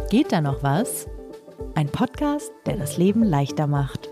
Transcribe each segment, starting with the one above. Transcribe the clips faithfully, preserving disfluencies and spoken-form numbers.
Geht da noch was? Ein Podcast, der das Leben leichter macht.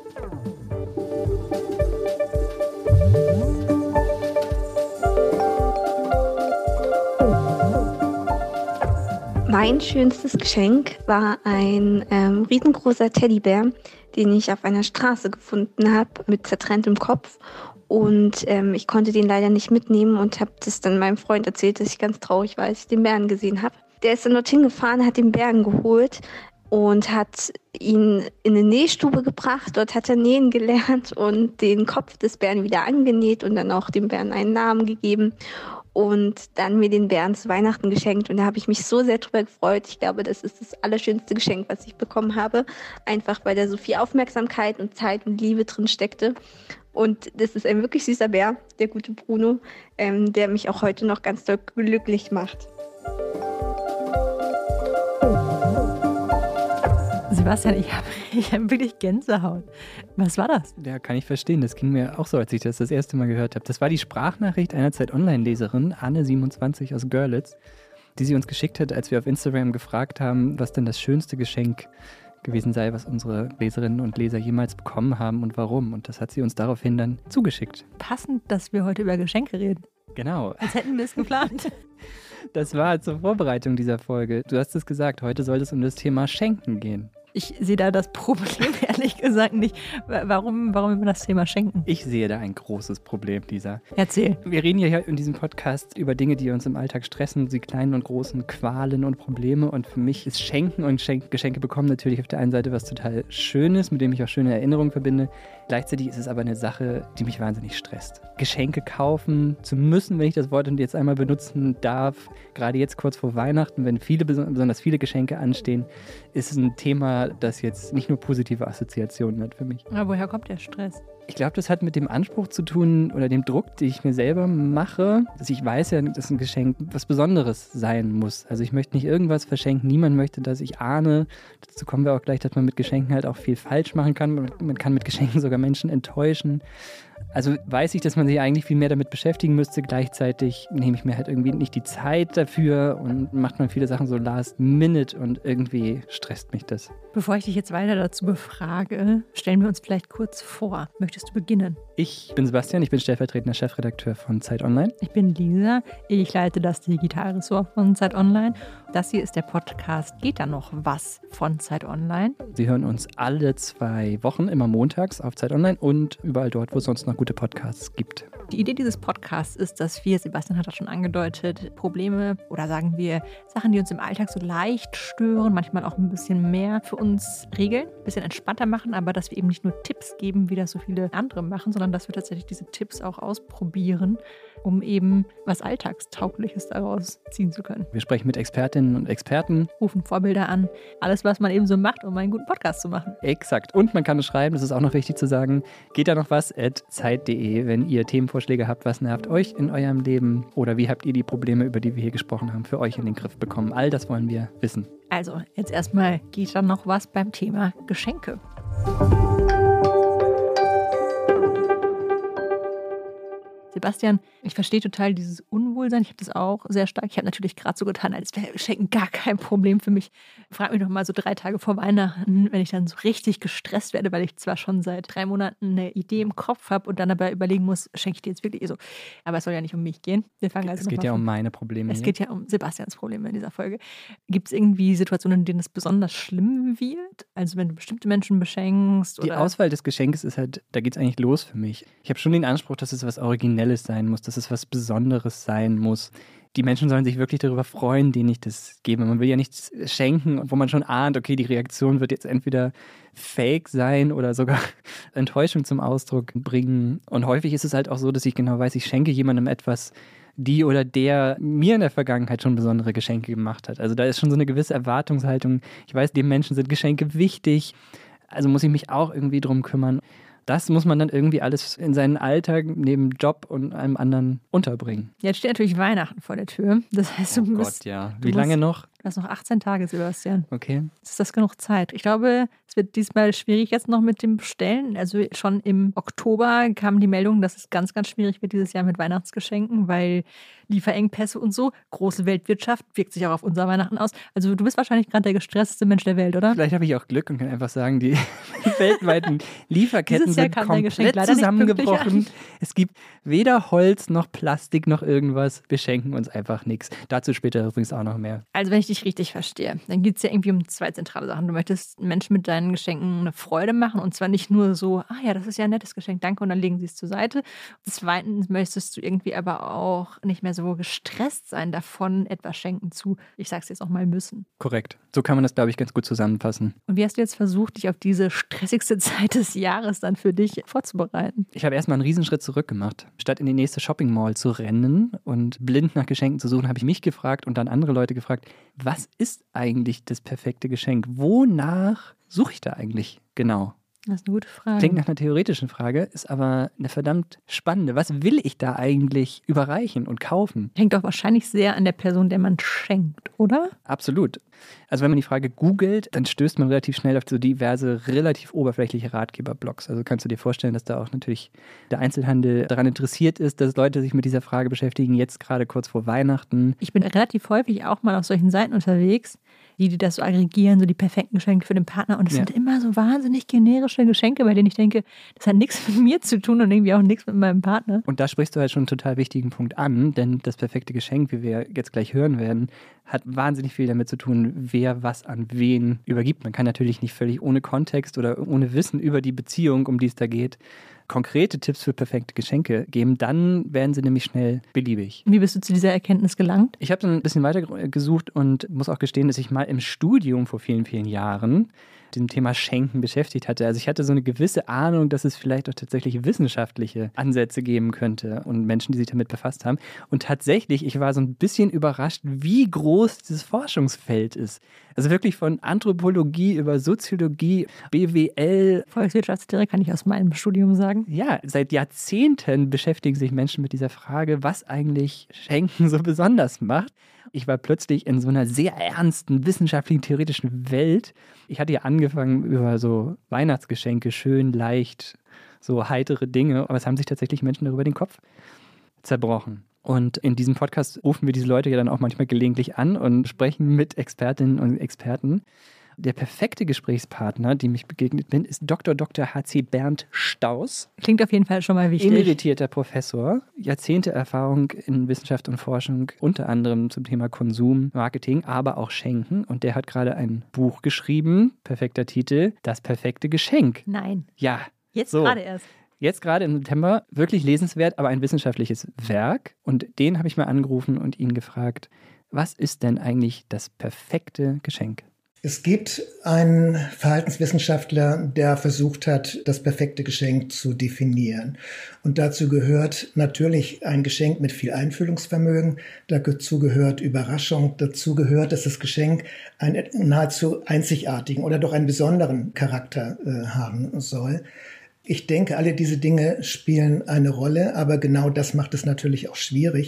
Mein schönstes Geschenk war ein ähm, riesengroßer Teddybär, den ich auf einer Straße gefunden habe, mit zertrenntem Kopf. Und ähm, ich konnte den leider nicht mitnehmen und habe das dann meinem Freund erzählt, dass ich ganz traurig war, als ich den Bären gesehen habe. Der ist dann dorthin gefahren, hat den Bären geholt und hat ihn in eine Nähstube gebracht. Dort hat er nähen gelernt und den Kopf des Bären wieder angenäht und dann auch dem Bären einen Namen gegeben. Und dann mir den Bären zu Weihnachten geschenkt. Und da habe ich mich so sehr drüber gefreut. Ich glaube, das ist das allerschönste Geschenk, was ich bekommen habe. Einfach, weil da so viel Aufmerksamkeit und Zeit und Liebe drin steckte. Und das ist ein wirklich süßer Bär, der gute Bruno, ähm, der mich auch heute noch ganz doll glücklich macht. Sebastian, ich habe ich hab wirklich Gänsehaut. Was war das? Ja, kann ich verstehen. Das ging mir auch so, als ich das das erste Mal gehört habe. Das war die Sprachnachricht einer Zeit-Online-Leserin, Anne siebenundzwanzig aus Görlitz, die sie uns geschickt hat, als wir auf Instagram gefragt haben, was denn das schönste Geschenk gewesen sei, was unsere Leserinnen und Leser jemals bekommen haben und warum. Und das hat sie uns daraufhin dann zugeschickt. Passend, dass wir heute über Geschenke reden. Genau. Als hätten wir es geplant. Das war zur Vorbereitung dieser Folge. Du hast es gesagt, heute soll es um das Thema Schenken gehen. Ich sehe da das Problem ehrlich gesagt nicht. Warum, warum über das Thema Schenken? Ich sehe da ein großes Problem, Lisa. Erzähl. Wir reden ja hier in diesem Podcast über Dinge, die uns im Alltag stressen, die kleinen und großen Qualen und Probleme. Und für mich ist Schenken und Schenk- Geschenke bekommen natürlich auf der einen Seite was total Schönes, mit dem ich auch schöne Erinnerungen verbinde. Gleichzeitig ist es aber eine Sache, die mich wahnsinnig stresst. Geschenke kaufen zu müssen, wenn ich das Wort jetzt einmal benutzen darf, gerade jetzt kurz vor Weihnachten, wenn viele, besonders viele Geschenke anstehen, ist es ein Thema, das jetzt nicht nur positive Assoziationen hat für mich. Aber woher kommt der Stress? Ich glaube, das hat mit dem Anspruch zu tun oder dem Druck, den ich mir selber mache. Also ich weiß ja, dass ein Geschenk was Besonderes sein muss. Also ich möchte nicht irgendwas verschenken. Niemand möchte das. Ich ahne, dazu kommen wir auch gleich, dass man mit Geschenken halt auch viel falsch machen kann. Man kann mit Geschenken sogar Menschen enttäuschen. Also weiß ich, dass man sich eigentlich viel mehr damit beschäftigen müsste. Gleichzeitig nehme ich mir halt irgendwie nicht die Zeit dafür und macht man viele Sachen so last minute und irgendwie stresst mich das. Bevor ich dich jetzt weiter dazu befrage, stellen wir uns vielleicht kurz vor. Möchtest du beginnen? Ich bin Sebastian, ich bin stellvertretender Chefredakteur von Zeit Online. Ich bin Lisa, ich leite das Digitalressort von Zeit Online. Das hier ist der Podcast Geht da noch was von Zeit Online? Sie hören uns alle zwei Wochen, immer montags auf Zeit Online und überall dort, wo es sonst noch gute Podcasts gibt. Die Idee dieses Podcasts ist, dass wir, Sebastian hat das schon angedeutet, Probleme oder sagen wir Sachen, die uns im Alltag so leicht stören, manchmal auch ein bisschen mehr für uns regeln, ein bisschen entspannter machen, aber dass wir eben nicht nur Tipps geben, wie das so viele andere machen, sondern dass wir tatsächlich diese Tipps auch ausprobieren, um eben was Alltagstaugliches daraus ziehen zu können. Wir sprechen mit Expertinnen und Experten. Rufen Vorbilder an. Alles, was man eben so macht, um einen guten Podcast zu machen. Exakt. Und man kann es schreiben, das ist auch noch wichtig zu sagen, geht da noch was at zeit punkt de, wenn ihr Themenvorschläge habt, was nervt euch in eurem Leben oder wie habt ihr die Probleme, über die wir hier gesprochen haben, für euch in den Griff bekommen. All das wollen wir wissen. Also, jetzt erstmal geht da noch was beim Thema Geschenke. Sebastian, ich verstehe total dieses Unwohlsein. Ich habe das auch sehr stark. Ich habe natürlich gerade so getan, als wäre Schenken gar kein Problem für mich. Frag mich doch mal so drei Tage vor Weihnachten, wenn ich dann so richtig gestresst werde, weil ich zwar schon seit drei Monaten eine Idee im Kopf habe und dann aber überlegen muss, schenke ich dir jetzt wirklich so. Aber es soll ja nicht um mich gehen. Wir fangen also es geht ja um meine Probleme. Es hier. geht ja um Sebastians Probleme in dieser Folge. Gibt es irgendwie Situationen, in denen es besonders schlimm wird? Also wenn du bestimmte Menschen beschenkst? Die oder? Auswahl des Geschenkes ist halt, da geht es eigentlich los für mich. Ich habe schon den Anspruch, dass es was Originelles sein muss, dass es was Besonderes sein muss. Die Menschen sollen sich wirklich darüber freuen, denen ich das gebe. Man will ja nichts schenken, wo man schon ahnt, okay, die Reaktion wird jetzt entweder fake sein oder sogar Enttäuschung zum Ausdruck bringen. Und häufig ist es halt auch so, dass ich genau weiß, ich schenke jemandem etwas, die oder der mir in der Vergangenheit schon besondere Geschenke gemacht hat. Also da ist schon so eine gewisse Erwartungshaltung. Ich weiß, dem Menschen sind Geschenke wichtig, also muss ich mich auch irgendwie drum kümmern. Das muss man dann irgendwie alles in seinen Alltag neben Job und allem anderen unterbringen. Jetzt steht natürlich Weihnachten vor der Tür. Das heißt, du oh musst, Gott, ja. du Wie lange musst, noch? Du hast noch achtzehn Tage, Sebastian. Okay. Ist das genug Zeit? Ich glaube, es es wird diesmal schwierig jetzt noch mit dem Bestellen. Also schon im Oktober kam die Meldung, dass es ganz, ganz schwierig wird dieses Jahr mit Weihnachtsgeschenken, weil Lieferengpässe und so, große Weltwirtschaft, wirkt sich auch auf unser Weihnachten aus. Also du bist wahrscheinlich gerade der gestressteste Mensch der Welt, oder? Vielleicht habe ich auch Glück und kann einfach sagen, die weltweiten Lieferketten sind komplett zusammengebrochen. Es gibt weder Holz noch Plastik noch irgendwas. Wir schenken uns einfach nichts. Dazu später übrigens auch noch mehr. Also wenn ich dich richtig verstehe, dann geht es ja irgendwie um zwei zentrale Sachen. Du möchtest Menschen mit deinen Geschenken eine Freude machen und zwar nicht nur so, ah ja, das ist ja ein nettes Geschenk, danke, und dann legen sie es zur Seite. Zweitens möchtest du irgendwie aber auch nicht mehr so gestresst sein davon, etwas schenken zu, ich sag's jetzt auch mal, müssen. Korrekt. So kann man das, glaube ich, ganz gut zusammenfassen. Und wie hast du jetzt versucht, dich auf diese stressigste Zeit des Jahres dann für dich vorzubereiten? Ich habe erstmal einen Riesenschritt zurück gemacht. Statt in die nächste Shopping Mall zu rennen und blind nach Geschenken zu suchen, habe ich mich gefragt und dann andere Leute gefragt, was ist eigentlich das perfekte Geschenk? Wonach suche ich da eigentlich genau? Das ist eine gute Frage. Klingt nach einer theoretischen Frage, ist aber eine verdammt spannende. Was will ich da eigentlich überreichen und kaufen? Hängt doch wahrscheinlich sehr an der Person, der man schenkt, oder? Absolut. Also wenn man die Frage googelt, dann stößt man relativ schnell auf so diverse, relativ oberflächliche Ratgeberblogs. Also kannst du dir vorstellen, dass da auch natürlich der Einzelhandel daran interessiert ist, dass Leute sich mit dieser Frage beschäftigen, jetzt gerade kurz vor Weihnachten. Ich bin relativ häufig auch mal auf solchen Seiten unterwegs, die, die das so aggregieren, so die perfekten Geschenke für den Partner. Und es ja. sind immer so wahnsinnig generische Geschenke, bei denen ich denke, das hat nichts mit mir zu tun und irgendwie auch nichts mit meinem Partner. Und da sprichst du halt schon einen total wichtigen Punkt an, denn das perfekte Geschenk, wie wir jetzt gleich hören werden, hat wahnsinnig viel damit zu tun, wer was an wen übergibt. Man kann natürlich nicht völlig ohne Kontext oder ohne Wissen über die Beziehung, um die es da geht, konkrete Tipps für perfekte Geschenke geben, dann werden sie nämlich schnell beliebig. Wie bist du zu dieser Erkenntnis gelangt? Ich habe dann ein bisschen weiter gesucht und muss auch gestehen, dass ich mal im Studium vor vielen, vielen Jahren diesem Thema Schenken beschäftigt hatte. Also ich hatte so eine gewisse Ahnung, dass es vielleicht auch tatsächlich wissenschaftliche Ansätze geben könnte und Menschen, die sich damit befasst haben. Und tatsächlich, ich war so ein bisschen überrascht, wie groß dieses Forschungsfeld ist. Also wirklich von Anthropologie über Soziologie, B W L. Volkswirtschaftslehre kann ich aus meinem Studium sagen. Ja, seit Jahrzehnten beschäftigen sich Menschen mit dieser Frage, was eigentlich Schenken so besonders macht. Ich war plötzlich in so einer sehr ernsten, wissenschaftlichen, theoretischen Welt. Ich hatte ja angefangen über so Weihnachtsgeschenke, schön, leicht, so heitere Dinge. Aber es haben sich tatsächlich Menschen darüber den Kopf zerbrochen. Und in diesem Podcast rufen wir diese Leute ja dann auch manchmal gelegentlich an und sprechen mit Expertinnen und Experten. Der perfekte Gesprächspartner, dem ich begegnet bin, ist Doktor Doktor H C Bernd Staus. Klingt auf jeden Fall schon mal wichtig. Emeritierter Professor, Jahrzehnte Erfahrung in Wissenschaft und Forschung, unter anderem zum Thema Konsum, Marketing, aber auch Schenken. Und der hat gerade ein Buch geschrieben, perfekter Titel, Das perfekte Geschenk. Nein. Ja. Jetzt so. gerade erst. Jetzt gerade im September, wirklich lesenswert, aber ein wissenschaftliches Werk. Und den habe ich mal angerufen und ihn gefragt, was ist denn eigentlich das perfekte Geschenk? Es gibt einen Verhaltenswissenschaftler, der versucht hat, das perfekte Geschenk zu definieren. Und dazu gehört natürlich ein Geschenk mit viel Einfühlungsvermögen. Dazu gehört Überraschung. Dazu gehört, dass das Geschenk einen nahezu einzigartigen oder doch einen besonderen Charakter äh, haben soll. Ich denke, alle diese Dinge spielen eine Rolle, aber genau das macht es natürlich auch schwierig,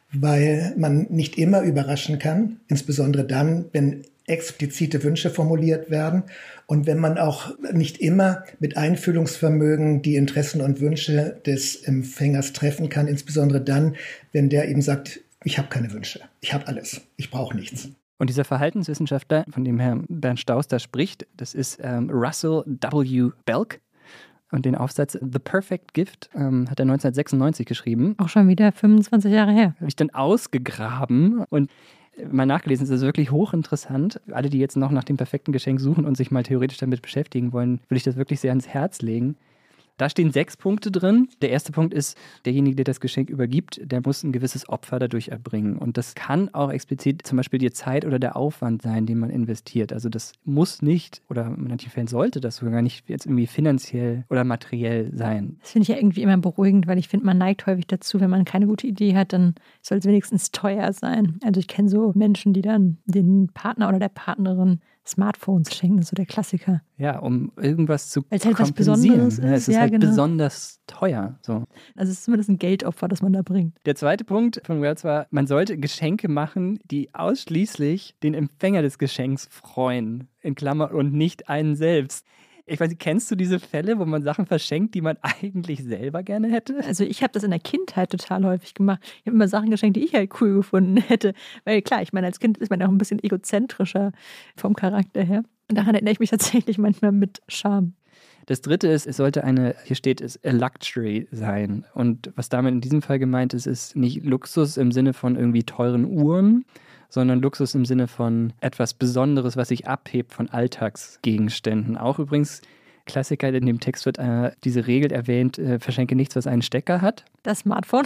weil man nicht immer überraschen kann, insbesondere dann, wenn explizite Wünsche formuliert werden und wenn man auch nicht immer mit Einfühlungsvermögen die Interessen und Wünsche des Empfängers treffen kann, insbesondere dann, wenn der eben sagt, ich habe keine Wünsche, ich habe alles, ich brauche nichts. Und dieser Verhaltenswissenschaftler, von dem Herr Bernd Staus da spricht, das ist ähm, Russell W. Belk. Und den Aufsatz The Perfect Gift ähm, hat er neunzehnhundertsechsundneunzig geschrieben. Auch schon wieder fünfundzwanzig Jahre her. Habe ich dann ausgegraben und mal nachgelesen. Es ist wirklich hochinteressant. Alle, die jetzt noch nach dem perfekten Geschenk suchen und sich mal theoretisch damit beschäftigen wollen, will ich das wirklich sehr ans Herz legen. Da stehen sechs Punkte drin. Der erste Punkt ist, derjenige, der das Geschenk übergibt, der muss ein gewisses Opfer dadurch erbringen. Und das kann auch explizit zum Beispiel die Zeit oder der Aufwand sein, den man investiert. Also das muss nicht, oder in manchen Fällen sollte das sogar nicht jetzt irgendwie finanziell oder materiell sein. Das finde ich ja irgendwie immer beruhigend, weil ich finde, man neigt häufig dazu, wenn man keine gute Idee hat, dann soll es wenigstens teuer sein. Also ich kenne so Menschen, die dann den Partner oder der Partnerin Smartphones schenken, das ist so der Klassiker. Ja, um irgendwas zu Weil es halt was kompensieren. Besonderes ist. Ja, es ist ja, halt genau. besonders teuer. So. Also es ist zumindest ein Geldopfer, das man da bringt. Der zweite Punkt von Wells war, man sollte Geschenke machen, die ausschließlich den Empfänger des Geschenks freuen, in Klammer, und nicht einen selbst. Ich weiß nicht, kennst du diese Fälle, wo man Sachen verschenkt, die man eigentlich selber gerne hätte? Also ich habe das in der Kindheit total häufig gemacht. Ich habe immer Sachen geschenkt, die ich halt cool gefunden hätte. Weil klar, ich meine, als Kind ist man ja auch ein bisschen egozentrischer vom Charakter her. Und daran erinnere ich mich tatsächlich manchmal mit Charme. Das dritte ist, es sollte eine, hier steht es, a Luxury sein. Und was damit in diesem Fall gemeint ist, ist nicht Luxus im Sinne von irgendwie teuren Uhren, sondern Luxus im Sinne von etwas Besonderes, was sich abhebt von Alltagsgegenständen. Auch übrigens, Klassiker, in dem Text wird äh, diese Regel erwähnt, äh, verschenke nichts, was einen Stecker hat. Das Smartphone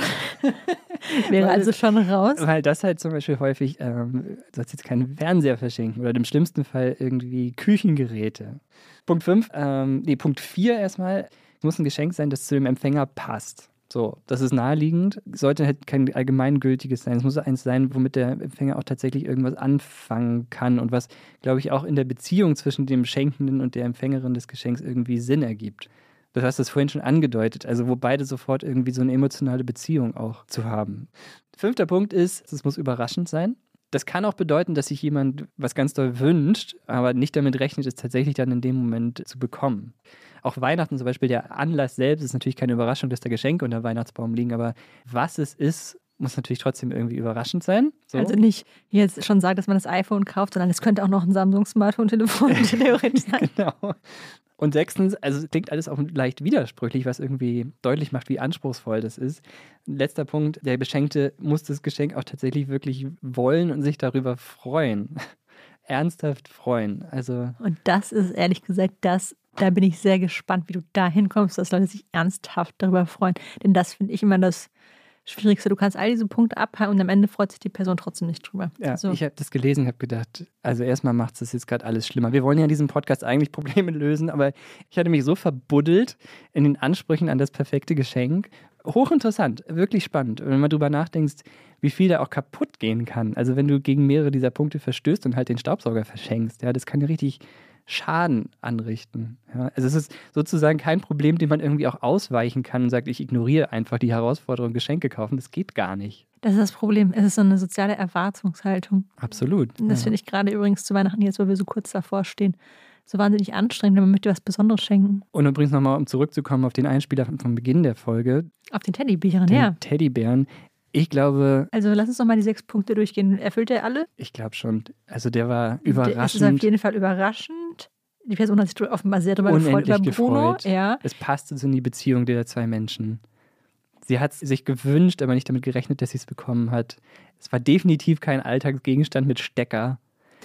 wäre weil, also schon raus. Weil das halt zum Beispiel häufig, ähm, du sollst jetzt keinen Fernseher verschenken oder im schlimmsten Fall irgendwie Küchengeräte. Punkt fünf, ähm, nee, Punkt vier erstmal, es muss ein Geschenk sein, das zu dem Empfänger passt. So, das ist naheliegend, sollte halt kein allgemeingültiges sein. Es muss eins sein, womit der Empfänger auch tatsächlich irgendwas anfangen kann und was, glaube ich, auch in der Beziehung zwischen dem Schenkenden und der Empfängerin des Geschenks irgendwie Sinn ergibt. Du hast das vorhin schon angedeutet, also wo beide sofort irgendwie so eine emotionale Beziehung auch zu haben. Fünfter Punkt ist, es muss überraschend sein. Das kann auch bedeuten, dass sich jemand was ganz doll wünscht, aber nicht damit rechnet, es tatsächlich dann in dem Moment zu bekommen. Auch Weihnachten zum Beispiel, der Anlass selbst ist natürlich keine Überraschung, dass da Geschenke unter dem Weihnachtsbaum liegen, aber was es ist, muss natürlich trotzdem irgendwie überraschend sein. So. Also nicht jetzt schon sagt, dass man das iPhone kauft, sondern es könnte auch noch ein Samsung-Smartphone-Telefon theoretisch sein. Genau. Und sechstens, also es klingt alles auch leicht widersprüchlich, was irgendwie deutlich macht, wie anspruchsvoll das ist. Letzter Punkt, der Beschenkte muss das Geschenk auch tatsächlich wirklich wollen und sich darüber freuen. Ernsthaft freuen. Also und das ist ehrlich gesagt das, da bin ich sehr gespannt, wie du da hinkommst, dass Leute sich ernsthaft darüber freuen. Denn das finde ich immer das Schwierigste. Du kannst all diese Punkte abhaken und am Ende freut sich die Person trotzdem nicht drüber. Ja, also. Ich habe das gelesen und habe gedacht, also erstmal macht es das jetzt gerade alles schlimmer. Wir wollen ja in diesem Podcast eigentlich Probleme lösen, aber ich hatte mich so verbuddelt in den Ansprüchen an das perfekte Geschenk. Hochinteressant, wirklich spannend. Wenn man drüber nachdenkt, wie viel da auch kaputt gehen kann. Also wenn du gegen mehrere dieser Punkte verstößt und halt den Staubsauger verschenkst, ja, das kann ja richtig Schaden anrichten. Ja, also es ist sozusagen kein Problem, dem man irgendwie auch ausweichen kann und sagt, ich ignoriere einfach die Herausforderung, Geschenke kaufen. Das geht gar nicht. Das ist das Problem. Es ist so eine soziale Erwartungshaltung. Absolut. Und das ja. finde ich gerade übrigens zu Weihnachten jetzt, wo wir so kurz davor stehen, so wahnsinnig anstrengend, wenn man möchte was Besonderes schenken. Und übrigens nochmal, um zurückzukommen auf den Einspieler vom Beginn der Folge. Auf den Teddybären, den ja. Teddybären. Ich glaube... Also lass uns doch mal die sechs Punkte durchgehen. Erfüllt er alle? Ich glaube schon. Also der war überraschend. Es ist auf jeden Fall überraschend. Die Person hat sich offenbar sehr darüber gefreut, über Bruno. Gefreut. Ja. Es passte so in die Beziehung der zwei Menschen. Sie hat es sich gewünscht, aber nicht damit gerechnet, dass sie es bekommen hat. Es war definitiv kein Alltagsgegenstand mit Stecker.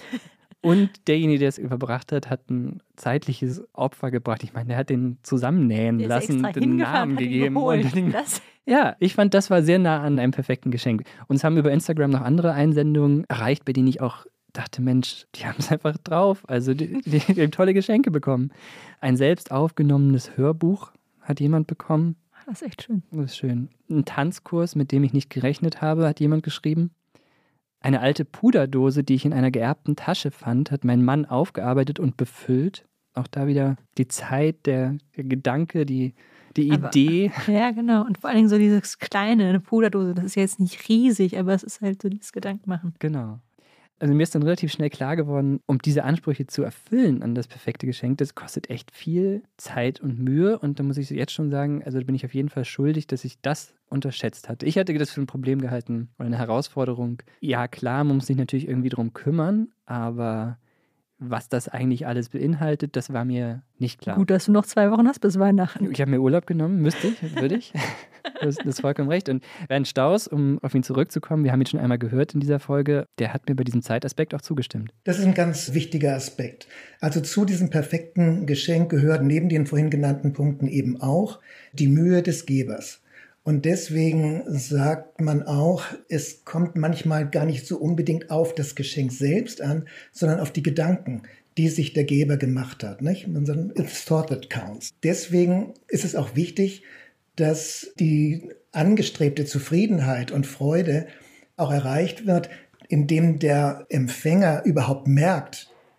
Und derjenige, der es überbracht hat, hat ein zeitliches Opfer gebracht. Ich meine, der hat den zusammennähen der lassen, den Namen gegeben. Und den, das. Ja, ich fand, das war sehr nah an einem perfekten Geschenk. Uns haben über Instagram noch andere Einsendungen erreicht, bei denen ich auch dachte, Mensch, die haben es einfach drauf. Also die, die, die haben tolle Geschenke bekommen. Ein selbst aufgenommenes Hörbuch hat jemand bekommen. Das ist echt schön. Das ist schön. Ein Tanzkurs, mit dem ich nicht gerechnet habe, hat jemand geschrieben. Eine alte Puderdose, die ich in einer geerbten Tasche fand, hat mein Mann aufgearbeitet und befüllt. Auch da wieder die Zeit, der, der Gedanke, die, die aber, Idee. Ja, genau. Und vor allen Dingen so dieses kleine, eine Puderdose, das ist ja jetzt nicht riesig, aber es ist halt so dieses Gedankenmachen. Genau. Also mir ist dann relativ schnell klar geworden, um diese Ansprüche zu erfüllen an das perfekte Geschenk, das kostet echt viel Zeit und Mühe. Und da muss ich jetzt schon sagen, also da bin ich auf jeden Fall schuldig, dass ich das unterschätzt hatte. Ich hatte das für ein Problem gehalten oder eine Herausforderung. Ja klar, man muss sich natürlich irgendwie drum kümmern, aber was das eigentlich alles beinhaltet, das war mir nicht klar. Gut, dass du noch zwei Wochen hast bis Weihnachten. Ich habe mir Urlaub genommen, müsste ich, würde ich. Das, das ist vollkommen recht. Und Bernd Staus, um auf ihn zurückzukommen, wir haben ihn schon einmal gehört in dieser Folge, der hat mir bei diesem Zeitaspekt auch zugestimmt. Das ist ein ganz wichtiger Aspekt. Also zu diesem perfekten Geschenk gehört neben den vorhin genannten Punkten eben auch die Mühe des Gebers. Und deswegen sagt man auch, es kommt manchmal gar nicht so unbedingt auf das Geschenk selbst an, sondern auf die Gedanken, die sich der Geber gemacht hat. Nicht? It's thought that counts. Deswegen ist es auch wichtig, dass die angestrebte Zufriedenheit und Freude auch erreicht wird, indem der Empfänger überhaupt merkt,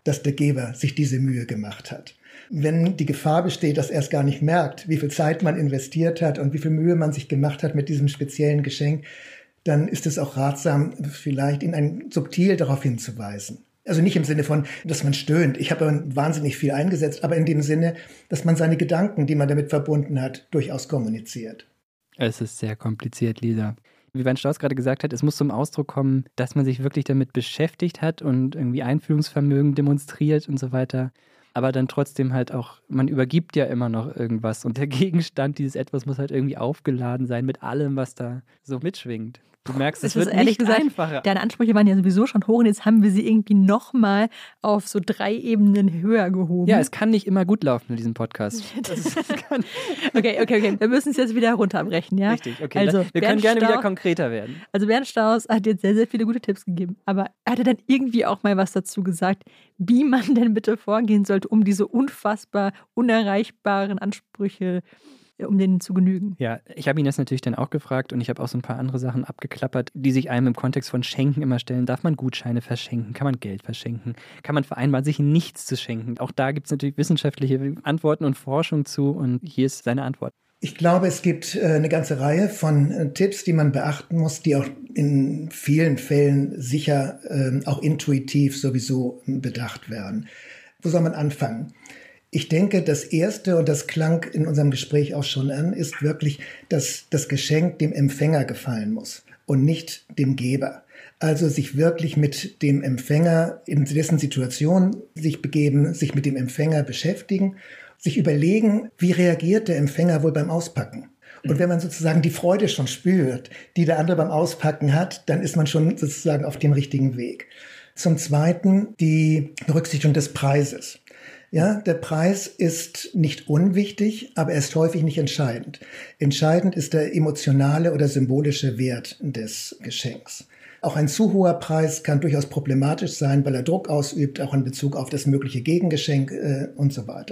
dass der Geber sich diese Mühe gemacht hat. Wenn die Gefahr besteht, dass er es gar nicht merkt, wie viel Zeit man investiert hat und wie viel Mühe man sich gemacht hat mit diesem speziellen Geschenk, dann ist es auch ratsam, vielleicht ihn ein, subtil darauf hinzuweisen. Also nicht im Sinne von, dass man stöhnt. Ich habe wahnsinnig viel eingesetzt, aber in dem Sinne, dass man seine Gedanken, die man damit verbunden hat, durchaus kommuniziert. Es ist sehr kompliziert, Lisa. Wie Bernd Strauß gerade gesagt hat, es muss zum Ausdruck kommen, dass man sich wirklich damit beschäftigt hat und irgendwie Einfühlungsvermögen demonstriert und so weiter. Aber dann trotzdem halt auch, man übergibt ja immer noch irgendwas. Und der Gegenstand dieses Etwas muss halt irgendwie aufgeladen sein mit allem, was da so mitschwingt. Du merkst, es wird nicht gesagt, einfacher. Deine Ansprüche waren ja sowieso schon hoch und jetzt haben wir sie irgendwie nochmal auf so drei Ebenen höher gehoben. Ja, es kann nicht immer gut laufen in diesem Podcast. Das ist, das kann okay, okay, okay. Wir müssen es jetzt wieder runterbrechen, ja? Richtig, okay. Also, wir Bernd können gerne Strauß, wieder konkreter werden. Also Bernd Strauß hat jetzt sehr, sehr viele gute Tipps gegeben. Aber er hatte dann irgendwie auch mal was dazu gesagt, wie man denn bitte vorgehen sollte, um diese unfassbar unerreichbaren Ansprüche um denen zu genügen. Ja, ich habe ihn das natürlich dann auch gefragt und ich habe auch so ein paar andere Sachen abgeklappert, die sich einem im Kontext von Schenken immer stellen. Darf man Gutscheine verschenken? Kann man Geld verschenken? Kann man vereinbaren, sich nichts zu schenken? Auch da gibt es natürlich wissenschaftliche Antworten und Forschung zu und hier ist seine Antwort. Ich glaube, es gibt äh, eine ganze Reihe von äh, Tipps, die man beachten muss, die auch in vielen Fällen sicher äh, auch intuitiv sowieso bedacht werden. Wo soll man anfangen? Ich denke, das Erste, und das klang in unserem Gespräch auch schon an, ist wirklich, dass das Geschenk dem Empfänger gefallen muss und nicht dem Geber. Also sich wirklich mit dem Empfänger in dessen Situation sich begeben, sich mit dem Empfänger beschäftigen, sich überlegen, wie reagiert der Empfänger wohl beim Auspacken. Und wenn man sozusagen die Freude schon spürt, die der andere beim Auspacken hat, dann ist man schon sozusagen auf dem richtigen Weg. Zum Zweiten die Berücksichtigung des Preises. Ja, der Preis ist nicht unwichtig, aber er ist häufig nicht entscheidend. Entscheidend ist der emotionale oder symbolische Wert des Geschenks. Auch ein zu hoher Preis kann durchaus problematisch sein, weil er Druck ausübt, auch in Bezug auf das mögliche Gegengeschenk äh, und so weiter.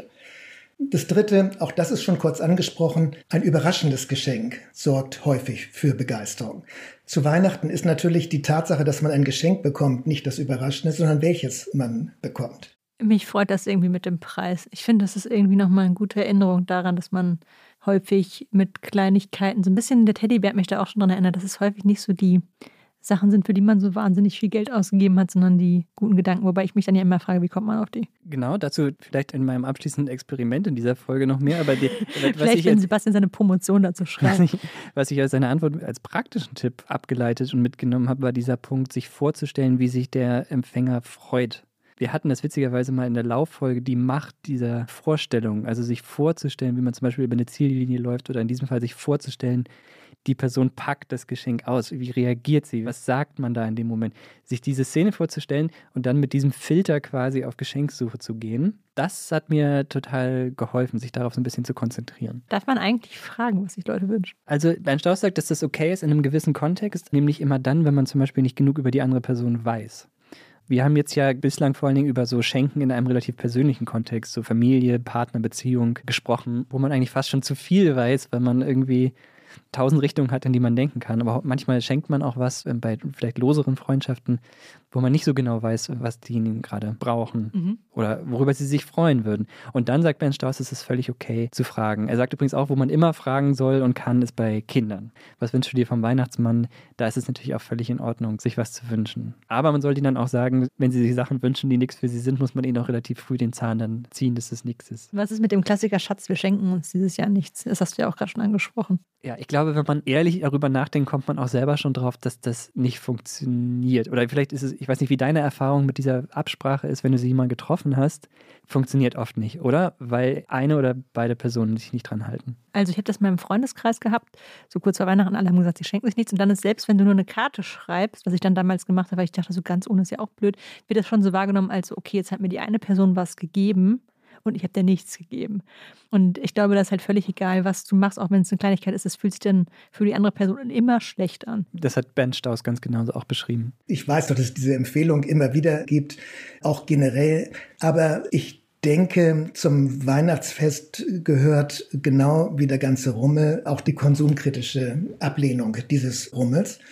Das Dritte, auch das ist schon kurz angesprochen, ein überraschendes Geschenk sorgt häufig für Begeisterung. Zu Weihnachten ist natürlich die Tatsache, dass man ein Geschenk bekommt, nicht das Überraschende, sondern welches man bekommt. Mich freut das irgendwie mit dem Preis. Ich finde, das ist irgendwie nochmal eine gute Erinnerung daran, dass man häufig mit Kleinigkeiten, so ein bisschen, der Teddybär hat mich da auch schon daran erinnert, dass es häufig nicht so die Sachen sind, für die man so wahnsinnig viel Geld ausgegeben hat, sondern die guten Gedanken, wobei ich mich dann ja immer frage, wie kommt man auf die? Genau, dazu vielleicht in meinem abschließenden Experiment in dieser Folge noch mehr. Aber die, vielleicht, was ich wenn als, Sebastian seine Promotion dazu schreibt. Was ich, was ich als seine Antwort als praktischen Tipp abgeleitet und mitgenommen habe, war dieser Punkt, sich vorzustellen, wie sich der Empfänger freut. Wir hatten das witzigerweise mal in der Lauffolge, die Macht dieser Vorstellung, also sich vorzustellen, wie man zum Beispiel über eine Ziellinie läuft oder in diesem Fall sich vorzustellen, die Person packt das Geschenk aus. Wie reagiert sie? Was sagt man da in dem Moment? Sich diese Szene vorzustellen und dann mit diesem Filter quasi auf Geschenksuche zu gehen, das hat mir total geholfen, sich darauf so ein bisschen zu konzentrieren. Darf man eigentlich fragen, was sich Leute wünschen? Also Bernd Strauß sagt, dass das okay ist in einem gewissen Kontext, nämlich immer dann, wenn man zum Beispiel nicht genug über die andere Person weiß. Wir haben jetzt ja bislang vor allen Dingen über so Schenken in einem relativ persönlichen Kontext, so Familie, Partner, Beziehung gesprochen, wo man eigentlich fast schon zu viel weiß, weil man irgendwie tausend Richtungen hat, in die man denken kann. Aber manchmal schenkt man auch was bei vielleicht loseren Freundschaften, wo man nicht so genau weiß, was diejenigen gerade brauchen mhm. oder worüber sie sich freuen würden. Und dann sagt Bernd Strauß, es ist völlig okay zu fragen. Er sagt übrigens auch, wo man immer fragen soll und kann, ist bei Kindern. Was wünschst du dir vom Weihnachtsmann? Da ist es natürlich auch völlig in Ordnung, sich was zu wünschen. Aber man sollte ihnen dann auch sagen, wenn sie sich Sachen wünschen, die nichts für sie sind, muss man ihnen auch relativ früh den Zahn dann ziehen, dass es nichts ist. Was ist mit dem Klassiker Schatz, wir schenken uns dieses Jahr nichts? Das hast du ja auch gerade schon angesprochen. Ja, ich glaube, wenn man ehrlich darüber nachdenkt, kommt man auch selber schon drauf, dass das nicht funktioniert. Oder vielleicht ist es, ich weiß nicht, wie deine Erfahrung mit dieser Absprache ist, wenn du sie mal getroffen hast, funktioniert oft nicht, oder? Weil eine oder beide Personen sich nicht dran halten. Also ich habe das in meinem Freundeskreis gehabt, so kurz vor Weihnachten, alle haben gesagt, sie schenken sich nichts. Und dann ist selbst, wenn du nur eine Karte schreibst, was ich dann damals gemacht habe, weil ich dachte, so ganz ohne ist ja auch blöd, wird das schon so wahrgenommen, als okay, jetzt hat mir die eine Person was gegeben und ich habe dir nichts gegeben. Und ich glaube, das ist halt völlig egal, was du machst, auch wenn es eine Kleinigkeit ist, es fühlt sich dann für die andere Person immer schlecht an. Das hat Bernd Strauß ganz genauso auch beschrieben. Ich weiß doch, dass es diese Empfehlung immer wieder gibt, auch generell. Aber ich denke, zum Weihnachtsfest gehört genau wie der ganze Rummel auch die konsumkritische Ablehnung dieses Rummels.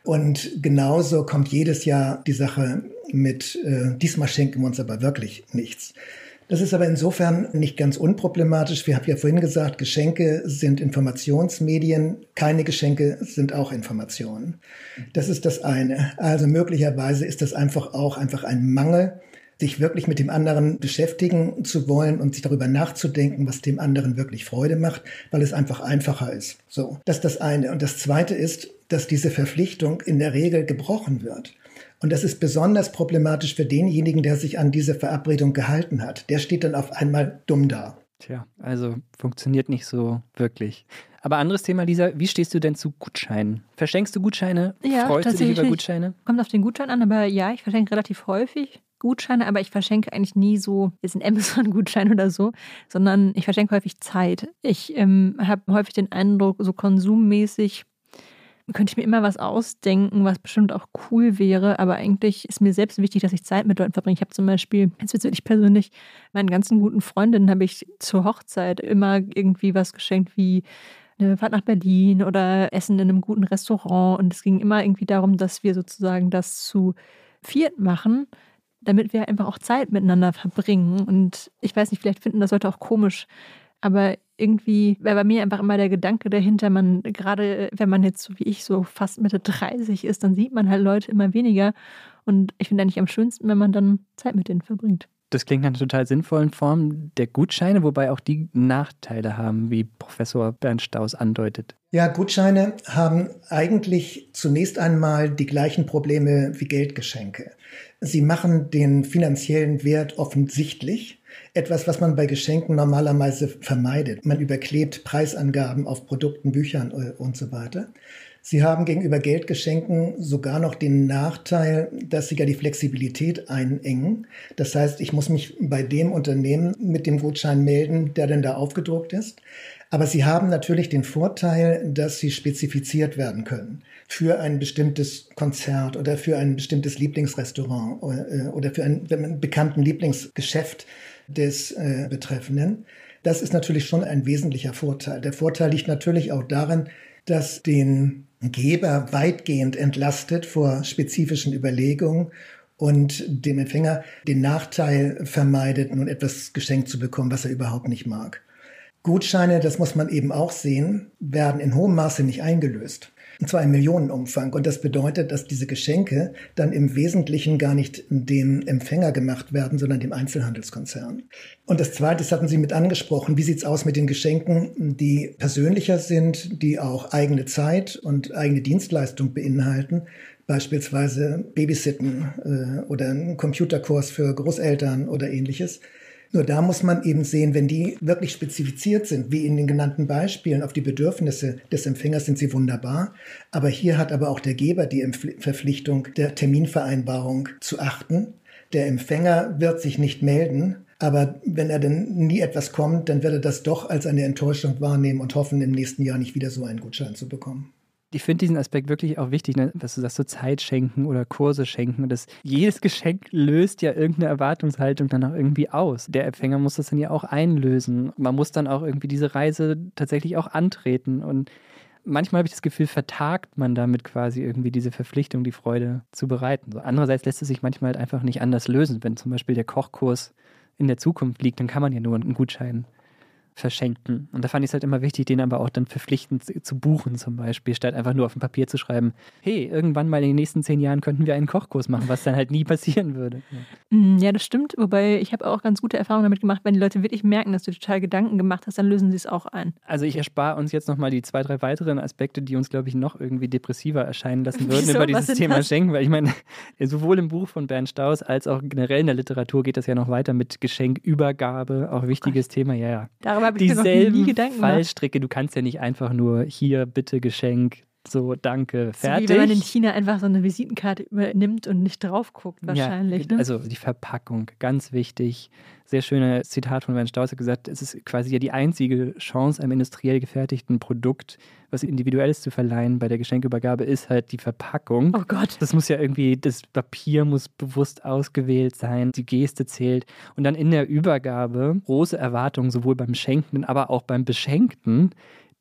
Und genauso kommt jedes Jahr die Sache mit, äh, diesmal schenken wir uns aber wirklich nichts. Das ist aber insofern nicht ganz unproblematisch. Wir haben ja vorhin gesagt, Geschenke sind Informationsmedien, keine Geschenke sind auch Informationen. Das ist das eine. Also möglicherweise ist das einfach auch einfach ein Mangel, sich wirklich mit dem anderen beschäftigen zu wollen und sich darüber nachzudenken, was dem anderen wirklich Freude macht, weil es einfach einfacher ist. So, das ist das eine. Und das zweite ist, dass diese Verpflichtung in der Regel gebrochen wird. Und das ist besonders problematisch für denjenigen, der sich an diese Verabredung gehalten hat. Der steht dann auf einmal dumm da. Tja, also funktioniert nicht so wirklich. Aber anderes Thema, Lisa, wie stehst du denn zu Gutscheinen? Verschenkst du Gutscheine? Ja, Freust du dich über Gutscheine? Kommt auf den Gutschein an, aber ja, ich verschenke relativ häufig Gutscheine, aber ich verschenke eigentlich nie so, jetzt ein Amazon-Gutschein oder so, sondern ich verschenke häufig Zeit. Ich ähm, habe häufig den Eindruck, so konsummäßig könnte ich mir immer was ausdenken, was bestimmt auch cool wäre, aber eigentlich ist mir selbst wichtig, dass ich Zeit mit Leuten verbringe. Ich habe zum Beispiel, jetzt wird es wirklich persönlich, meinen ganzen guten Freundinnen habe ich zur Hochzeit immer irgendwie was geschenkt, wie eine Fahrt nach Berlin oder Essen in einem guten Restaurant, und es ging immer irgendwie darum, dass wir sozusagen das zu viert machen, damit wir einfach auch Zeit miteinander verbringen. Und ich weiß nicht, vielleicht finden das Leute auch komisch, aber irgendwie wäre bei mir einfach immer der Gedanke dahinter, man, gerade wenn man jetzt so wie ich so fast Mitte dreißig ist, dann sieht man halt Leute immer weniger. Und ich finde eigentlich am schönsten, wenn man dann Zeit mit denen verbringt. Das klingt nach einer total sinnvollen Form der Gutscheine, wobei auch die Nachteile haben, wie Professor Bernd Staus andeutet. Ja, Gutscheine haben eigentlich zunächst einmal die gleichen Probleme wie Geldgeschenke. Sie machen den finanziellen Wert offensichtlich. Etwas, was man bei Geschenken normalerweise vermeidet. Man überklebt Preisangaben auf Produkten, Büchern und so weiter. Sie haben gegenüber Geldgeschenken sogar noch den Nachteil, dass sie ja die Flexibilität einengen. Das heißt, ich muss mich bei dem Unternehmen mit dem Gutschein melden, der denn da aufgedruckt ist. Aber sie haben natürlich den Vorteil, dass sie spezifiziert werden können für ein bestimmtes Konzert oder für ein bestimmtes Lieblingsrestaurant oder für einen bekannten Lieblingsgeschäft des äh, Betreffenden. Das ist natürlich schon ein wesentlicher Vorteil. Der Vorteil liegt natürlich auch darin, dass den Geber weitgehend entlastet vor spezifischen Überlegungen und dem Empfänger den Nachteil vermeidet, nun etwas geschenkt zu bekommen, was er überhaupt nicht mag. Gutscheine, das muss man eben auch sehen, werden in hohem Maße nicht eingelöst. Und zwar im Millionenumfang. Und das bedeutet, dass diese Geschenke dann im Wesentlichen gar nicht dem Empfänger gemacht werden, sondern dem Einzelhandelskonzern. Und das Zweite, das hatten Sie mit angesprochen, wie sieht's aus mit den Geschenken, die persönlicher sind, die auch eigene Zeit und eigene Dienstleistung beinhalten, beispielsweise Babysitten äh, oder einen Computerkurs für Großeltern oder ähnliches. Nur da muss man eben sehen, wenn die wirklich spezifiziert sind, wie in den genannten Beispielen, auf die Bedürfnisse des Empfängers, sind sie wunderbar. Aber hier hat aber auch der Geber die Verpflichtung der Terminvereinbarung zu achten. Der Empfänger wird sich nicht melden, aber wenn er denn nie etwas kommt, dann wird er das doch als eine Enttäuschung wahrnehmen und hoffen, im nächsten Jahr nicht wieder so einen Gutschein zu bekommen. Ich finde diesen Aspekt wirklich auch wichtig, ne? Dass du sagst, so Zeit schenken oder Kurse schenken. Das, jedes Geschenk löst ja irgendeine Erwartungshaltung dann auch irgendwie aus. Der Empfänger muss das dann ja auch einlösen. Man muss dann auch irgendwie diese Reise tatsächlich auch antreten. Und manchmal habe ich das Gefühl, vertagt man damit quasi irgendwie diese Verpflichtung, die Freude zu bereiten. So, andererseits lässt es sich manchmal halt einfach nicht anders lösen. Wenn zum Beispiel der Kochkurs in der Zukunft liegt, dann kann man ja nur einen Gutschein verschenken. Und da fand ich es halt immer wichtig, den aber auch dann verpflichtend zu buchen zum Beispiel, statt einfach nur auf dem Papier zu schreiben, hey, irgendwann mal in den nächsten zehn Jahren könnten wir einen Kochkurs machen, was dann halt nie passieren würde. Ja, ja, das stimmt. Wobei ich habe auch ganz gute Erfahrungen damit gemacht, wenn die Leute wirklich merken, dass du total Gedanken gemacht hast, dann lösen sie es auch ein. Also ich erspare uns jetzt nochmal die zwei, drei weiteren Aspekte, die uns, glaube ich, noch irgendwie depressiver erscheinen lassen würden Wieso? über dieses Thema das? Schenken, weil ich meine, sowohl im Buch von Bernd Staus als auch generell in der Literatur geht das ja noch weiter mit Geschenkübergabe, auch wichtiges oh Thema, ja, ja. Darüber habe ich mir noch nie Gedanken gemacht. Fallstricke, du kannst ja nicht einfach nur hier, bitte Geschenk, so, danke, fertig. So wie wenn man in China einfach so eine Visitenkarte übernimmt und nicht drauf guckt, wahrscheinlich. Ja, ne? Also die Verpackung, ganz wichtig. Sehr schönes Zitat von Bernd Staus hat gesagt, es ist quasi ja die einzige Chance, einem industriell gefertigten Produkt was Individuelles zu verleihen bei der Geschenkübergabe, ist halt die Verpackung. Oh Gott. Das muss ja irgendwie, das Papier muss bewusst ausgewählt sein, die Geste zählt. Und dann in der Übergabe große Erwartungen, sowohl beim Schenkenden, aber auch beim Beschenkten.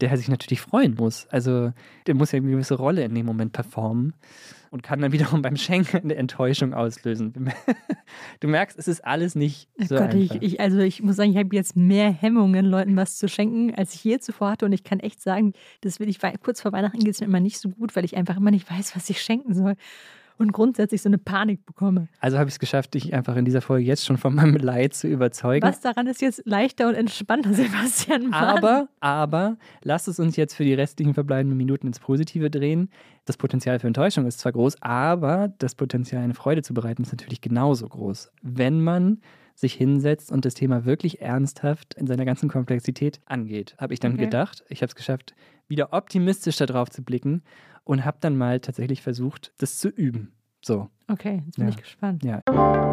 der sich natürlich freuen muss. Also der muss ja eine gewisse Rolle in dem Moment performen und kann dann wiederum beim Schenken eine Enttäuschung auslösen. Du merkst, es ist alles nicht so oh Gott, einfach. Ich, ich, also ich muss sagen, ich habe jetzt mehr Hemmungen, Leuten was zu schenken, als ich je zuvor hatte. Und ich kann echt sagen, das will ich kurz vor Weihnachten geht es mir immer nicht so gut, weil ich einfach immer nicht weiß, was ich schenken soll. Und grundsätzlich so eine Panik bekomme. Also habe ich es geschafft, dich einfach in dieser Folge jetzt schon von meinem Leid zu überzeugen. Was daran ist jetzt leichter und entspannter, Sebastian Mann? Aber, aber, lass es uns jetzt für die restlichen verbleibenden Minuten ins Positive drehen. Das Potenzial für Enttäuschung ist zwar groß, aber das Potenzial, eine Freude zu bereiten, ist natürlich genauso groß. Wenn man sich hinsetzt und das Thema wirklich ernsthaft in seiner ganzen Komplexität angeht, habe ich dann okay. gedacht. Ich habe es geschafft, wieder optimistisch darauf zu blicken und habe dann mal tatsächlich versucht, das zu üben. So. Okay, jetzt bin ja. ich gespannt. Ja.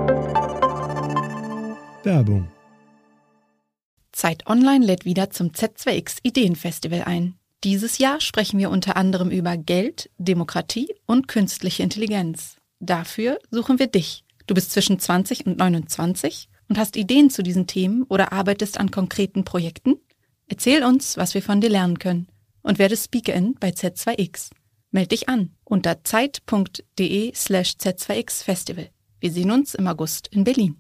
Werbung. Zeit Online lädt wieder zum Z zwei X Ideenfestival ein. Dieses Jahr sprechen wir unter anderem über Geld, Demokratie und künstliche Intelligenz. Dafür suchen wir dich. Du bist zwischen zwanzig und neunundzwanzig und hast Ideen zu diesen Themen oder arbeitest an konkreten Projekten? Erzähl uns, was wir von dir lernen können und werde Speakerin bei Z zwei X. Meld dich an unter zeit.de slash Z2X Festival. Wir sehen uns im August in Berlin.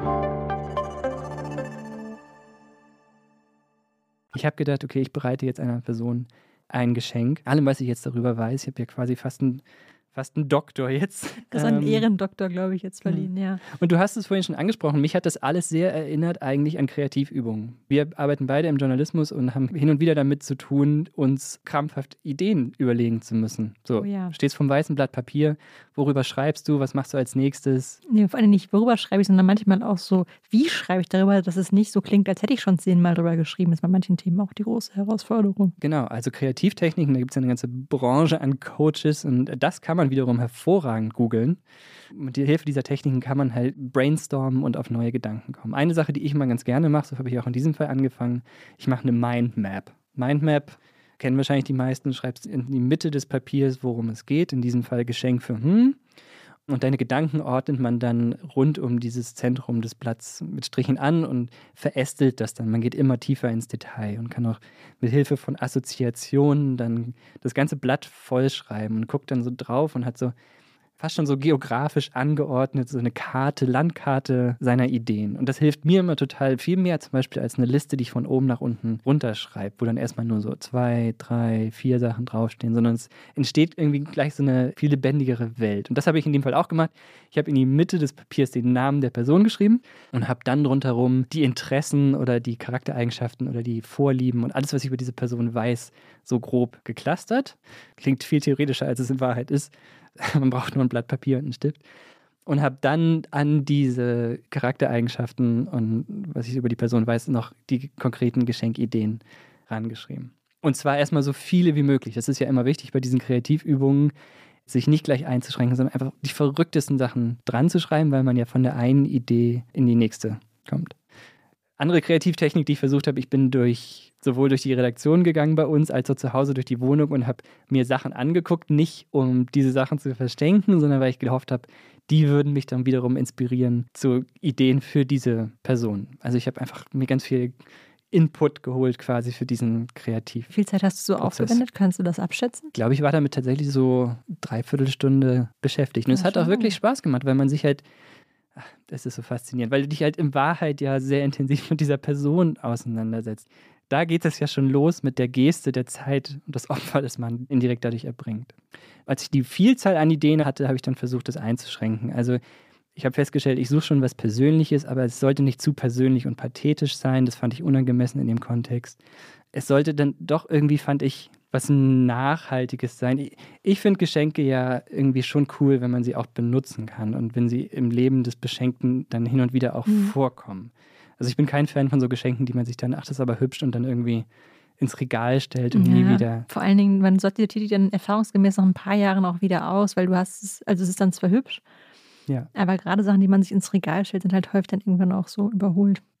Ich habe gedacht, okay, ich bereite jetzt einer Person ein Geschenk. Allem, was ich jetzt darüber weiß, ich habe ja quasi fast ein Fast ein Doktor jetzt. Das ist ein ähm, Ehrendoktor, glaube ich, jetzt verliehen, ja. Und du hast es vorhin schon angesprochen, mich hat das alles sehr erinnert eigentlich an Kreativübungen. Wir arbeiten beide im Journalismus und haben hin und wieder damit zu tun, uns krampfhaft Ideen überlegen zu müssen. So, oh ja. Stehst vom weißen Blatt Papier, worüber schreibst du, was machst du als nächstes? Nee, vor allem nicht, worüber schreibe ich, sondern manchmal auch so, wie schreibe ich darüber, dass es nicht so klingt, als hätte ich schon zehnmal darüber geschrieben. Das ist bei manchen Themen auch die große Herausforderung. Genau, also Kreativtechniken, da gibt es ja eine ganze Branche an Coaches und das kann man wiederum hervorragend googeln. Mit der Hilfe dieser Techniken kann man halt brainstormen und auf neue Gedanken kommen. Eine Sache, die ich mal ganz gerne mache, so habe ich auch in diesem Fall angefangen, ich mache eine Mindmap. Mindmap kennen wahrscheinlich die meisten, schreibst in die Mitte des Papiers, worum es geht, in diesem Fall Geschenk für hm. Und deine Gedanken ordnet man dann rund um dieses Zentrum des Blatts mit Strichen an und verästelt das dann. Man geht immer tiefer ins Detail und kann auch mit Hilfe von Assoziationen dann das ganze Blatt vollschreiben und guckt dann so drauf und hat so fast schon so geografisch angeordnet, so eine Karte, Landkarte seiner Ideen. Und das hilft mir immer total viel mehr zum Beispiel als eine Liste, die ich von oben nach unten runterschreibe, wo dann erstmal nur so zwei, drei, vier Sachen draufstehen, sondern es entsteht irgendwie gleich so eine viel lebendigere Welt. Und das habe ich in dem Fall auch gemacht. Ich habe in die Mitte des Papiers den Namen der Person geschrieben und habe dann rundherum die Interessen oder die Charaktereigenschaften oder die Vorlieben und alles, was ich über diese Person weiß, so grob geclustert. Klingt viel theoretischer, als es in Wahrheit ist. Man braucht nur ein Blatt Papier und einen Stift. Und habe dann an diese Charaktereigenschaften und was ich über die Person weiß, noch die konkreten Geschenkideen rangeschrieben. Und zwar erstmal so viele wie möglich. Das ist ja immer wichtig bei diesen Kreativübungen, sich nicht gleich einzuschränken, sondern einfach die verrücktesten Sachen dran zu schreiben, weil man ja von der einen Idee in die nächste kommt. Andere Kreativtechnik, die ich versucht habe, ich bin durch sowohl durch die Redaktion gegangen bei uns, als auch zu Hause durch die Wohnung und habe mir Sachen angeguckt, nicht um diese Sachen zu verschenken, sondern weil ich gehofft habe, die würden mich dann wiederum inspirieren zu Ideen für diese Person. Also ich habe einfach mir ganz viel Input geholt quasi für diesen Kreativ. Wie viel Zeit hast du so Prozess. aufgewendet? Kannst du das abschätzen? Ich glaube, ich war damit tatsächlich so dreiviertel Stunde beschäftigt. Und es hat auch wirklich Spaß gemacht, weil man sich halt Ach, das ist so faszinierend, weil du dich halt in Wahrheit ja sehr intensiv mit dieser Person auseinandersetzt. Da geht es ja schon los mit der Geste der Zeit und das Opfer, das man indirekt dadurch erbringt. Als ich die Vielzahl an Ideen hatte, habe ich dann versucht, das einzuschränken. Also ich habe festgestellt, ich suche schon was Persönliches, aber es sollte nicht zu persönlich und pathetisch sein. Das fand ich unangemessen in dem Kontext. Es sollte dann doch irgendwie, fand ich, was Nachhaltiges sein. Ich, ich finde Geschenke ja irgendwie schon cool, wenn man sie auch benutzen kann und wenn sie im Leben des Beschenkten dann hin und wieder auch mhm. vorkommen. Also ich bin kein Fan von so Geschenken, die man sich dann, ach, das ist aber hübsch und dann irgendwie ins Regal stellt und ja, nie wieder. Vor allen Dingen, man sortiert die dann erfahrungsgemäß nach ein paar Jahren auch wieder aus, weil du hast es, also es ist dann zwar hübsch, ja. aber gerade Sachen, die man sich ins Regal stellt, sind halt häufig dann irgendwann auch so überholt.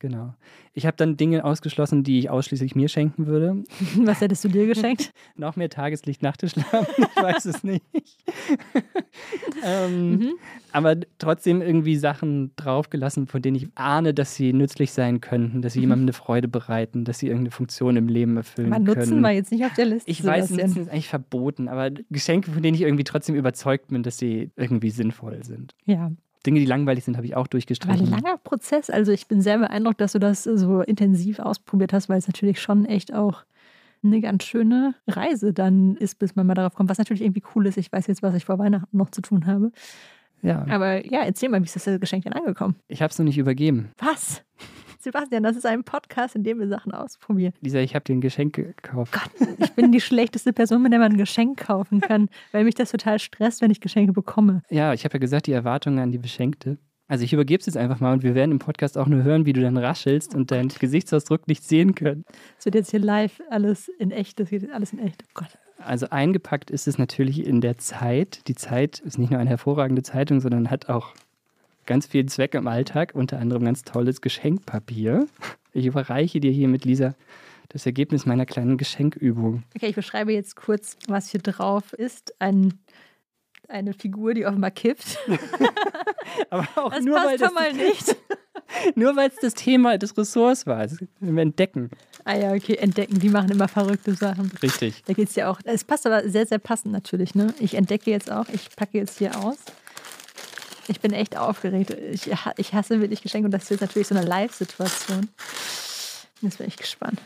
Genau. Ich habe dann Dinge ausgeschlossen, die ich ausschließlich mir schenken würde. Was hättest du dir geschenkt? Noch mehr Tageslicht nach dem Schlafen, ich weiß es nicht. ähm, mhm. Aber trotzdem irgendwie Sachen draufgelassen, von denen ich ahne, dass sie nützlich sein könnten, dass sie mhm. jemandem eine Freude bereiten, dass sie irgendeine Funktion im Leben erfüllen aber können. Nutzen war jetzt nicht auf der Liste. Ich weiß, Nutzen ist eigentlich verboten, aber Geschenke, von denen ich irgendwie trotzdem überzeugt bin, dass sie irgendwie sinnvoll sind. Ja. Dinge, die langweilig sind, habe ich auch durchgestrichen. War ein langer Prozess. Also ich bin sehr beeindruckt, dass du das so intensiv ausprobiert hast, weil es natürlich schon echt auch eine ganz schöne Reise dann ist, bis man mal darauf kommt. Was natürlich irgendwie cool ist. Ich weiß jetzt, was ich vor Weihnachten noch zu tun habe. Ja. Aber ja, erzähl mal, wie ist das Geschenk denn angekommen? Ich habe es noch nicht übergeben. Was? Sebastian, das ist ein Podcast, in dem wir Sachen ausprobieren. Lisa, ich habe dir ein Geschenk gekauft. Gott, ich bin die schlechteste Person, mit der man ein Geschenk kaufen kann, weil mich das total stresst, wenn ich Geschenke bekomme. Ja, ich habe ja gesagt, die Erwartungen an die Beschenkte. Also ich übergebe es jetzt einfach mal und wir werden im Podcast auch nur hören, wie du dann raschelst und deinen Gesichtsausdruck nicht sehen können. Es wird jetzt hier live alles in echt, das geht alles in echt. Oh Gott. Also eingepackt ist es natürlich in der Zeit. Die Zeit ist nicht nur eine hervorragende Zeitung, sondern hat auch ganz viel Zweck im Alltag, unter anderem ganz tolles Geschenkpapier. Ich überreiche dir hiermit, Lisa, das Ergebnis meiner kleinen Geschenkübung. Okay, ich beschreibe jetzt kurz, was hier drauf ist. Ein, eine Figur, die offenbar kippt. Aber auch das nur, passt weil das, schon mal nicht. Nur weil es das Thema des Ressorts war. Das wir entdecken. Ah ja, okay, entdecken. Die machen immer verrückte Sachen. Richtig. Da geht es ja auch. Es passt aber sehr, sehr passend natürlich. Ne? Ich entdecke jetzt auch. Ich packe jetzt hier aus. Ich bin echt aufgeregt. Ich, ich hasse wirklich Geschenke und das ist jetzt natürlich so eine Live-Situation. Jetzt bin ich gespannt.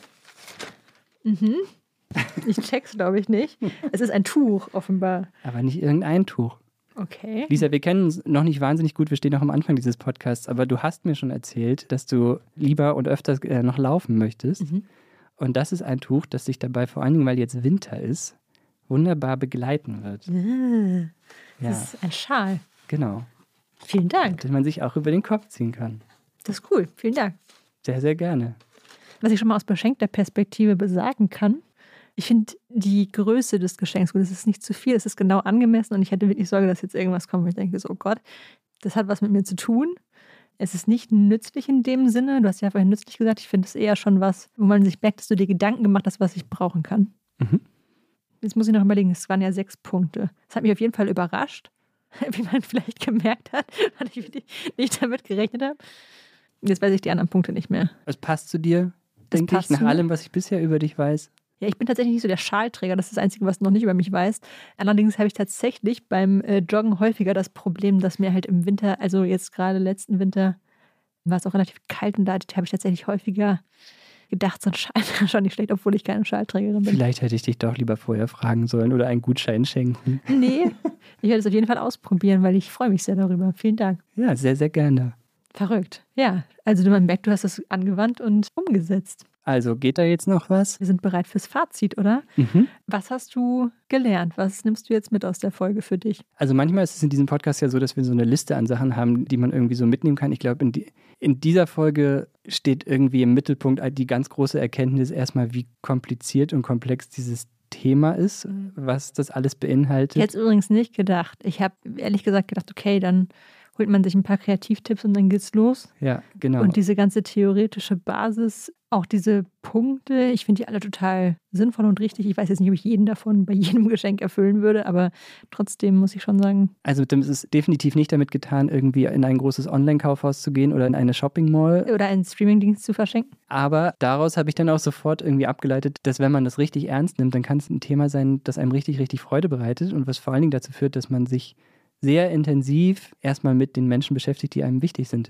Mhm. Ich check's, glaube ich, nicht. Es ist ein Tuch, offenbar. Aber nicht irgendein Tuch. Okay. Lisa, wir kennen uns noch nicht wahnsinnig gut. Wir stehen noch am Anfang dieses Podcasts. Aber du hast mir schon erzählt, dass du lieber und öfter äh, noch laufen möchtest. Mhm. Und das ist ein Tuch, das dich dabei, vor allen Dingen, weil jetzt Winter ist, wunderbar begleiten wird. Ah, ja. Das ist ein Schal. Genau. Vielen Dank. Den man sich auch über den Kopf ziehen kann. Das ist cool. Vielen Dank. Sehr, sehr gerne. Was ich schon mal aus beschenkter Perspektive besagen kann, ich finde die Größe des Geschenks gut. Es ist nicht zu viel, es ist genau angemessen und ich hätte wirklich Sorge, dass jetzt irgendwas kommt, wo ich denke, so, oh Gott, das hat was mit mir zu tun. Es ist nicht nützlich in dem Sinne. Du hast ja vorhin nützlich gesagt, ich finde es eher schon was, wo man sich merkt, dass du dir Gedanken gemacht hast, was ich brauchen kann. Mhm. Jetzt muss ich noch überlegen, es waren ja sechs Punkte. Das hat mich auf jeden Fall überrascht. Wie man vielleicht gemerkt hat, weil ich nicht damit gerechnet habe. Jetzt weiß ich die anderen Punkte nicht mehr. Es passt zu dir, denke ich, nach allem, was ich bisher über dich weiß. Ja, ich bin tatsächlich nicht so der Schalträger. Das ist das Einzige, was du noch nicht über mich weißt. Allerdings habe ich tatsächlich beim äh, Joggen häufiger das Problem, dass mir halt im Winter, also jetzt gerade letzten Winter, war es auch relativ kalt und da habe ich tatsächlich häufiger gedacht, so ein Schal wäre schon nicht schlecht, obwohl ich keine Schalträgerin bin. Vielleicht hätte ich dich doch lieber vorher fragen sollen oder einen Gutschein schenken. Nee, ich werde es auf jeden Fall ausprobieren, weil ich freue mich sehr darüber. Vielen Dank. Ja, sehr, sehr gerne. Verrückt. Ja, also man merkt, du hast das angewandt und umgesetzt. Also geht da jetzt noch was? Wir sind bereit fürs Fazit, oder? Mhm. Was hast du gelernt? Was nimmst du jetzt mit aus der Folge für dich? Also manchmal ist es in diesem Podcast ja so, dass wir so eine Liste an Sachen haben, die man irgendwie so mitnehmen kann. Ich glaube, in, die, in dieser Folge steht irgendwie im Mittelpunkt die ganz große Erkenntnis erstmal, wie kompliziert und komplex dieses Thema ist, was das alles beinhaltet. Ich hätte es übrigens nicht gedacht. Ich habe ehrlich gesagt gedacht, okay, dann holt man sich ein paar Kreativtipps und dann geht's los. Ja, genau. Und diese ganze theoretische Basis, auch diese Punkte, ich finde die alle total sinnvoll und richtig. Ich weiß jetzt nicht, ob ich jeden davon bei jedem Geschenk erfüllen würde, aber trotzdem muss ich schon sagen. Also es ist definitiv nicht damit getan, irgendwie in ein großes Online-Kaufhaus zu gehen oder in eine Shopping-Mall. Oder einen Streaming-Dienst zu verschenken. Aber daraus habe ich dann auch sofort irgendwie abgeleitet, dass wenn man das richtig ernst nimmt, dann kann es ein Thema sein, das einem richtig, richtig Freude bereitet und was vor allen Dingen dazu führt, dass man sich sehr intensiv erstmal mit den Menschen beschäftigt, die einem wichtig sind.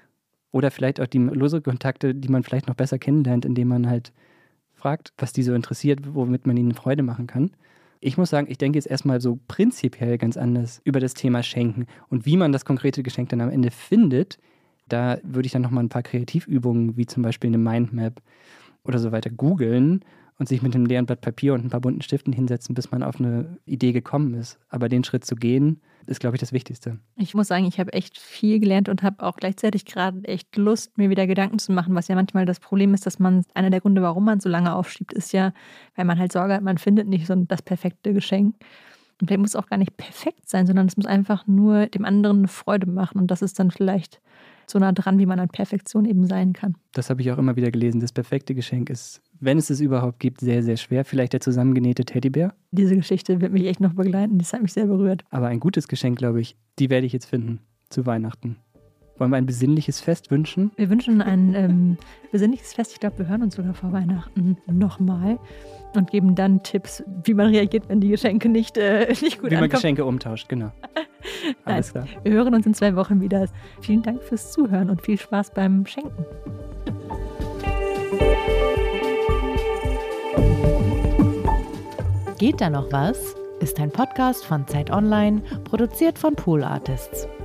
Oder vielleicht auch die lose Kontakte, die man vielleicht noch besser kennenlernt, indem man halt fragt, was die so interessiert, womit man ihnen Freude machen kann. Ich muss sagen, ich denke jetzt erstmal so prinzipiell ganz anders über das Thema Schenken und wie man das konkrete Geschenk dann am Ende findet. Da würde ich dann nochmal ein paar Kreativübungen, wie zum Beispiel eine Mindmap oder so weiter, googeln und sich mit einem leeren Blatt Papier und ein paar bunten Stiften hinsetzen, bis man auf eine Idee gekommen ist. Aber den Schritt zu gehen, ist, glaube ich, das Wichtigste. Ich muss sagen, ich habe echt viel gelernt und habe auch gleichzeitig gerade echt Lust, mir wieder Gedanken zu machen, was ja manchmal das Problem ist, dass man, einer der Gründe, warum man so lange aufschiebt, ist ja, weil man halt Sorge hat, man findet nicht so das perfekte Geschenk. Und vielleicht muss es auch gar nicht perfekt sein, sondern es muss einfach nur dem anderen eine Freude machen. Und das ist dann vielleicht so nah dran, wie man an Perfektion eben sein kann. Das habe ich auch immer wieder gelesen. Das perfekte Geschenk ist, wenn es es überhaupt gibt, sehr, sehr schwer. Vielleicht der zusammengenähte Teddybär. Diese Geschichte wird mich echt noch begleiten. Das hat mich sehr berührt. Aber ein gutes Geschenk, glaube ich, die werde ich jetzt finden zu Weihnachten. Wollen wir ein besinnliches Fest wünschen? Wir wünschen ein ähm, besinnliches Fest. Ich glaube, wir hören uns sogar vor Weihnachten nochmal und geben dann Tipps, wie man reagiert, wenn die Geschenke nicht, äh, nicht gut Wie man ankommen. Geschenke umtauscht, genau. Alles klar. Wir hören uns in zwei Wochen wieder. Vielen Dank fürs Zuhören und viel Spaß beim Schenken. Geht da noch was? Ist ein Podcast von Zeit Online, produziert von Pool Artists.